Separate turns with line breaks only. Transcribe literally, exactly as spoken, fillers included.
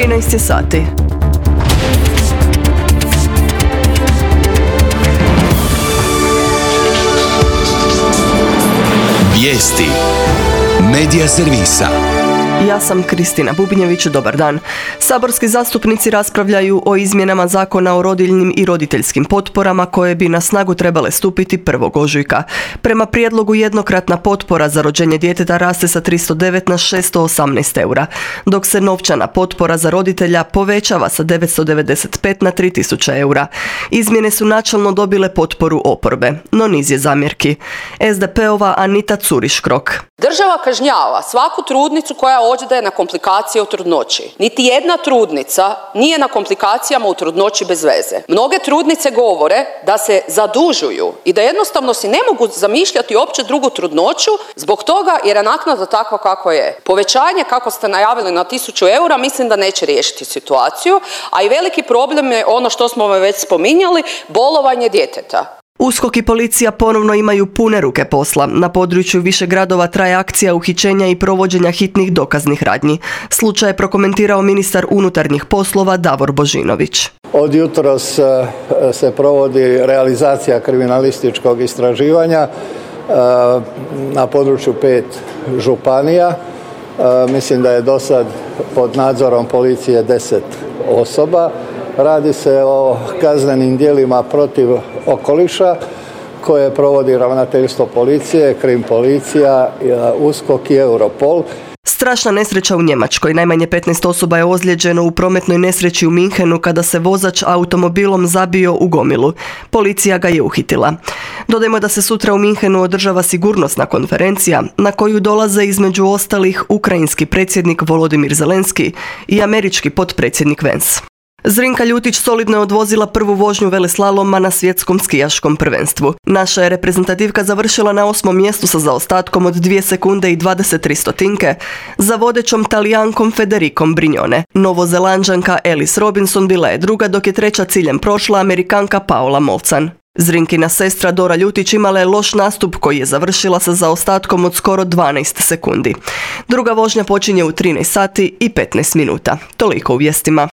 trinaest je sati.
Vijesti Medija servisa.
Ja sam Kristina Bubnjević, dobar dan. Saborski zastupnici raspravljaju o izmjenama Zakona o rodiljnim i roditeljskim potporama koje bi na snagu trebale stupiti prvog ožujka. Prema prijedlogu jednokratna potpora za rođenje djeteta raste sa tristo devet na šesto osamnaest eura, dok se novčana potpora za roditelja povećava sa devetsto devedeset pet na tri tisuće eura. Izmjene su načelno dobile potporu oporbe, no niz je zamjerki. es de pe-ova Anita Curiš-Krok.
Država kažnjava svaku trudnicu koja ođe na komplikacije u trudnoći. Niti jedna trudnica nije na komplikacijama u trudnoći bez veze. Mnoge trudnice govore da se zadužuju i da jednostavno si ne mogu zamišljati uopće drugu trudnoću zbog toga jer je naknada takva kako je. Povećanje, kako ste najavili, na tisuću eura mislim da neće riješiti situaciju, a i veliki problem je ono što smo već spominjali, bolovanje djeteta.
USKOK i policija ponovno imaju pune ruke posla. Na području više gradova traje akcija uhićenja i provođenja hitnih dokaznih radnji. Slučaj je prokomentirao ministar unutarnjih poslova Davor Božinović.
Od jutros se provodi realizacija kriminalističkog istraživanja na području pet županija. Mislim da je do sad pod nadzorom policije deset osoba. Radi se o kaznenim djelima protiv okoliša koje provodi ravnateljstvo policije, krim policija, USKOK i Europol.
Strašna nesreća u Njemačkoj. Najmanje petnaest osoba je ozlijeđeno u prometnoj nesreći u Minhenu kada se vozač automobilom zabio u gomilu. Policija ga je uhitila. Dodajmo da se sutra u Minhenu održava sigurnosna konferencija na koju dolaze između ostalih ukrajinski predsjednik Volodimir Zelenski i američki potpredsjednik Vance. Zrinka Ljutić solidno je odvozila prvu vožnju veleslaloma na svjetskom skijaškom prvenstvu. Naša je reprezentativka završila na osmom mjestu sa zaostatkom od dvije sekunde i dvadeset tri stotinke za vodećom Talijankom Federikom Brignone. Novozelanđanka Alice Robinson bila je druga, dok je treća ciljem prošla Amerikanka Paola Molcan. Zrinkina sestra Dora Ljutić imala je loš nastup koji je završila sa zaostatkom od skoro dvanaest sekundi. Druga vožnja počinje u trinaest sati i petnaest minuta. Toliko u vijestima.